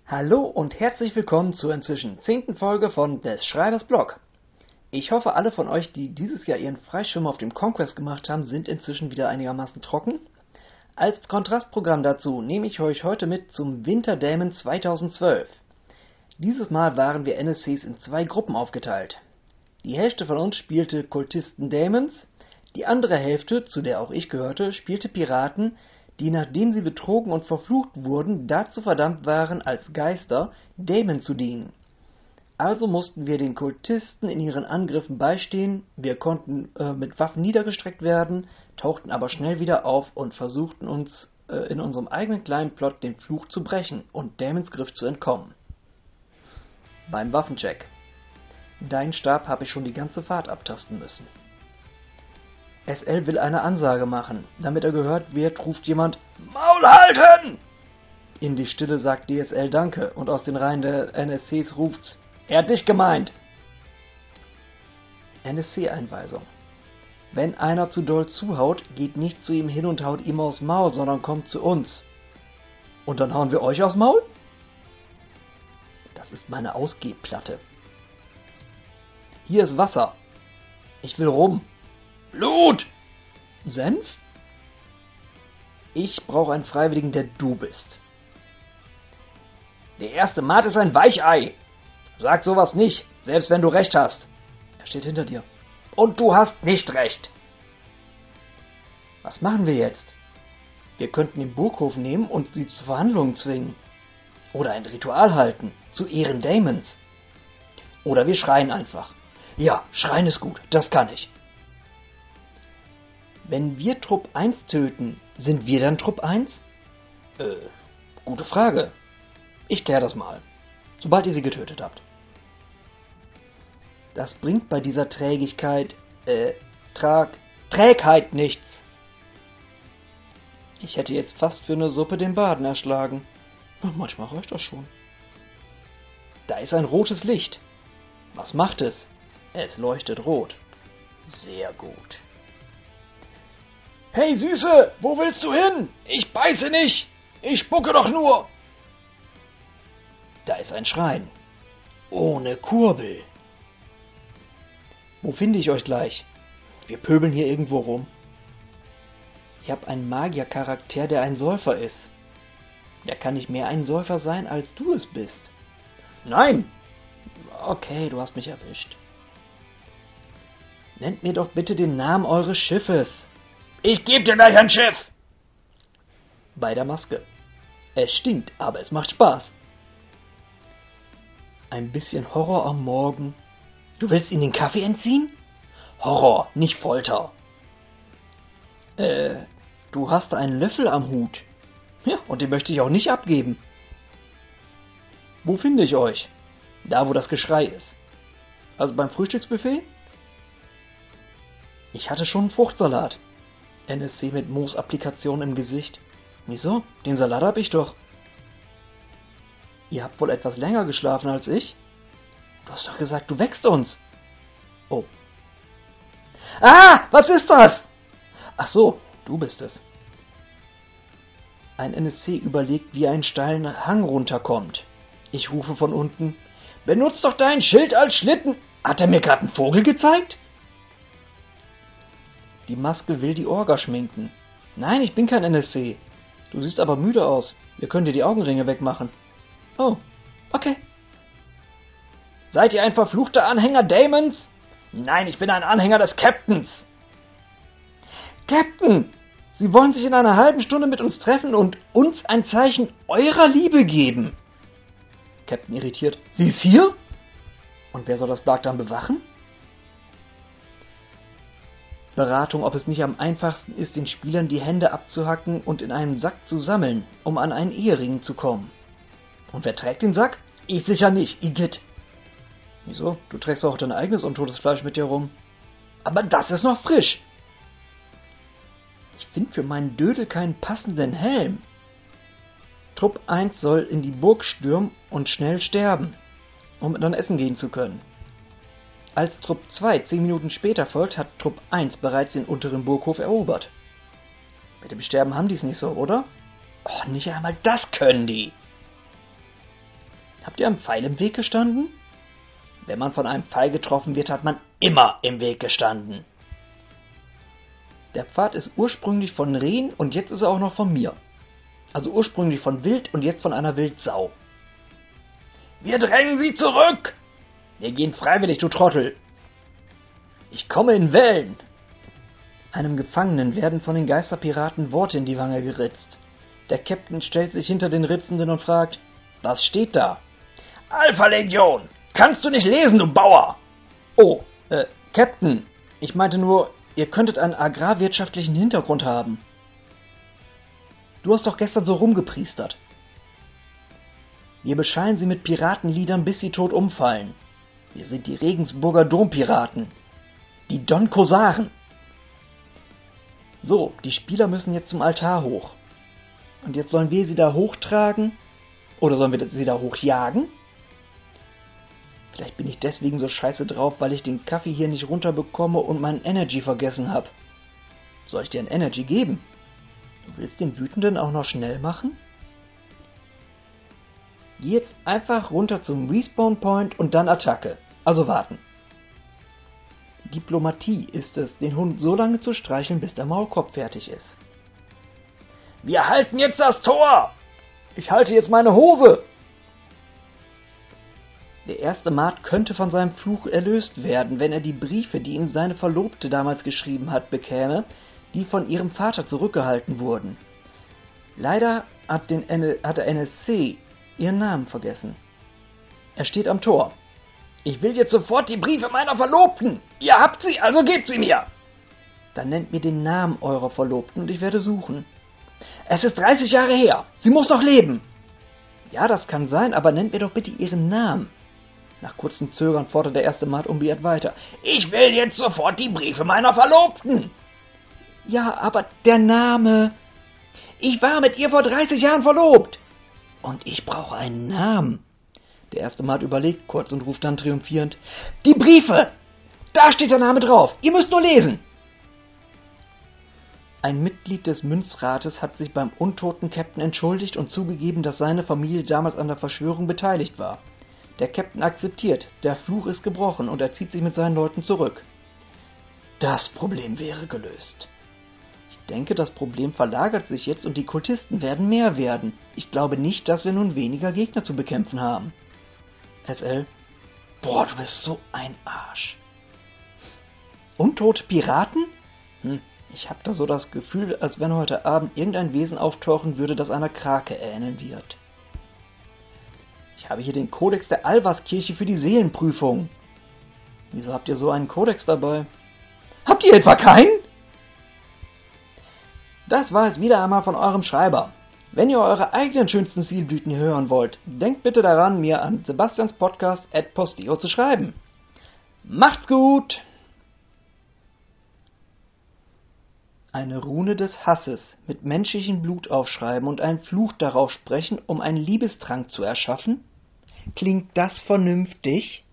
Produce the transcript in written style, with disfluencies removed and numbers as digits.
Hallo und herzlich willkommen zur inzwischen 10. Folge von des Schreibers Blog. Ich hoffe, alle von euch, die dieses Jahr ihren Freischwimmer auf dem Conquest gemacht haben, sind inzwischen wieder einigermaßen trocken. Als Kontrastprogramm dazu nehme ich euch heute mit zum Winter Daemon 2012. Dieses Mal waren wir NSCs in 2 Gruppen aufgeteilt. Die Hälfte von uns spielte Kultisten Daemons, die andere Hälfte, zu der auch ich gehörte, spielte Piraten, die, nachdem sie betrogen und verflucht wurden, dazu verdammt waren, als Geister Daemon zu dienen. Also mussten wir den Kultisten in ihren Angriffen beistehen, wir konnten mit Waffen niedergestreckt werden, tauchten aber schnell wieder auf und versuchten uns in unserem eigenen kleinen Plot den Fluch zu brechen und Daemons Griff zu entkommen. Beim Waffencheck. Deinen Stab habe ich schon die ganze Fahrt abtasten müssen. SL will eine Ansage machen. Damit er gehört wird, ruft jemand »Maul halten!« In die Stille sagt DSL Danke und aus den Reihen der NSCs ruft's »Er hat dich gemeint!« NSC-Einweisung. Wenn einer zu doll zuhaut, geht nicht zu ihm hin und haut ihm aufs Maul, sondern kommt zu uns. Und dann hauen wir euch aufs Maul? Das ist meine Ausgehplatte. Hier ist Wasser. Ich will rum. Blut! Senf? Ich brauche einen Freiwilligen, der du bist. Der erste Mat ist ein Weichei. Sag sowas nicht, selbst wenn du recht hast. Er steht hinter dir. Und du hast nicht recht. Was machen wir jetzt? Wir könnten den Burghof nehmen und sie zu Verhandlungen zwingen. Oder ein Ritual halten, zu Ehren Daemons. Oder wir schreien einfach. Ja, schreien ist gut, das kann ich. Wenn wir Trupp 1 töten, sind wir dann Trupp 1? Gute Frage. Ich kläre das mal, sobald ihr sie getötet habt. Das bringt bei dieser Trägheit nichts. Ich hätte jetzt fast für eine Suppe den Baden erschlagen. Manchmal reicht das schon. Da ist ein rotes Licht. Was macht es? Es leuchtet rot. Sehr gut. Hey Süße, wo willst du hin? Ich beiße nicht. Ich spucke doch nur. Da ist ein Schrein. Ohne Kurbel. Wo finde ich euch gleich? Wir pöbeln hier irgendwo rum. Ich habe einen Magiercharakter, der ein Säufer ist. Der kann nicht mehr ein Säufer sein, als du es bist. Nein! Okay, du hast mich erwischt. Nennt mir doch bitte den Namen eures Schiffes. Ich gebe dir gleich ein Schiff! Bei der Maske. Es stinkt, aber es macht Spaß. Ein bisschen Horror am Morgen. Du willst ihm den Kaffee entziehen? Horror, nicht Folter. Du hast einen Löffel am Hut. Ja, und den möchte ich auch nicht abgeben. Wo finde ich euch? Da, wo das Geschrei ist. Also beim Frühstücksbuffet? Ich hatte schon einen Fruchtsalat. NSC mit Moos-Applikation im Gesicht. Wieso? Den Salat hab ich doch. Ihr habt wohl etwas länger geschlafen als ich? Du hast doch gesagt, du wächst uns. Oh. Ah, was ist das? Ach so, du bist es. Ein NSC überlegt, wie er einen steilen Hang runterkommt. Ich rufe von unten, benutzt doch dein Schild als Schlitten. Hat er mir gerade einen Vogel gezeigt? Die Maske will die Orga schminken. Nein, ich bin kein NSC. Du siehst aber müde aus. Wir können dir die Augenringe wegmachen. Oh, okay. Seid ihr ein verfluchter Anhänger Daemons? Nein, ich bin ein Anhänger des Captains. Captain! Sie wollen sich in einer halben Stunde mit uns treffen und uns ein Zeichen eurer Liebe geben. Captain irritiert. Sie ist hier? Und wer soll das Blag dann bewachen? Beratung, ob es nicht am einfachsten ist, den Spielern die Hände abzuhacken und in einem Sack zu sammeln, um an einen Ehering zu kommen. Und wer trägt den Sack? Ich sicher nicht, Igitt. Wieso? Du trägst auch dein eigenes untotes Fleisch mit dir rum. Aber das ist noch frisch. Ich finde für meinen Dödel keinen passenden Helm. Trupp 1 soll in die Burg stürmen und schnell sterben, um dann essen gehen zu können. Als Trupp 2 10 Minuten später folgt, hat Trupp 1 bereits den unteren Burghof erobert. Mit dem Sterben haben die es nicht so, oder? Oh, nicht einmal das können die. Habt ihr am Pfeil im Weg gestanden? Wenn man von einem Pfeil getroffen wird, hat man immer im Weg gestanden. Der Pfad ist ursprünglich von Rehen und jetzt ist er auch noch von mir. Also ursprünglich von Wild und jetzt von einer Wildsau. Wir drängen sie zurück! Wir gehen freiwillig, du Trottel! Ich komme in Wellen! Einem Gefangenen werden von den Geisterpiraten Worte in die Wange geritzt. Der Captain stellt sich hinter den Ritzenden und fragt, was steht da? Alpha-Legion! Kannst du nicht lesen, du Bauer? Oh, Captain, ich meinte nur, ihr könntet einen agrarwirtschaftlichen Hintergrund haben. Du hast doch gestern so rumgepriestert. Wir beschallen sie mit Piratenliedern, bis sie tot umfallen. Wir sind die Regensburger Dompiraten. Die Don Kosaren. So, die Spieler müssen jetzt zum Altar hoch. Und jetzt sollen wir sie da hochtragen? Oder sollen wir sie da hochjagen? Vielleicht bin ich deswegen so scheiße drauf, weil ich den Kaffee hier nicht runterbekomme und meinen Energy vergessen habe. Soll ich dir einen Energy geben? Du willst den Wütenden auch noch schnell machen? Geh jetzt einfach runter zum Respawn Point und dann Attacke. Also warten. Diplomatie ist es, den Hund so lange zu streicheln, bis der Maulkorb fertig ist. Wir halten jetzt das Tor! Ich halte jetzt meine Hose! Der erste Mart könnte von seinem Fluch erlöst werden, wenn er die Briefe, die ihm seine Verlobte damals geschrieben hat, bekäme, die von ihrem Vater zurückgehalten wurden. Leider hat der NSC ihren Namen vergessen. Er steht am Tor. Ich will jetzt sofort die Briefe meiner Verlobten! Ihr habt sie, also gebt sie mir! Dann nennt mir den Namen eurer Verlobten und ich werde suchen. Es ist 30 Jahre her. Sie muss noch leben. Ja, das kann sein, aber nennt mir doch bitte ihren Namen. Nach kurzem Zögern fordert der erste Mart unbeirrt weiter. Ich will jetzt sofort die Briefe meiner Verlobten. Ja, aber der Name. Ich war mit ihr vor 30 Jahren verlobt. Und ich brauche einen Namen. Der erste Mart überlegt kurz und ruft dann triumphierend. Die Briefe! Da steht der Name drauf. Ihr müsst nur lesen. Ein Mitglied des Münzrates hat sich beim untoten Captain entschuldigt und zugegeben, dass seine Familie damals an der Verschwörung beteiligt war. Der Captain akzeptiert, der Fluch ist gebrochen und er zieht sich mit seinen Leuten zurück. Das Problem wäre gelöst. Ich denke, das Problem verlagert sich jetzt und die Kultisten werden mehr werden. Ich glaube nicht, dass wir nun weniger Gegner zu bekämpfen haben. SL. Boah, du bist so ein Arsch. Untote Piraten? Ich habe da so das Gefühl, als wenn heute Abend irgendein Wesen auftauchen würde, das einer Krake ähneln wird. Ich habe hier den Kodex der Alvaskirche für die Seelenprüfung. Wieso habt ihr so einen Kodex dabei? Habt ihr etwa keinen? Das war es wieder einmal von eurem Schreiber. Wenn ihr eure eigenen schönsten Stilblüten hören wollt, denkt bitte daran, mir an sebastianspodcast@posteo zu schreiben. Macht's gut! Eine Rune des Hasses mit menschlichem Blut aufschreiben und einen Fluch darauf sprechen, um einen Liebestrank zu erschaffen? Klingt das vernünftig?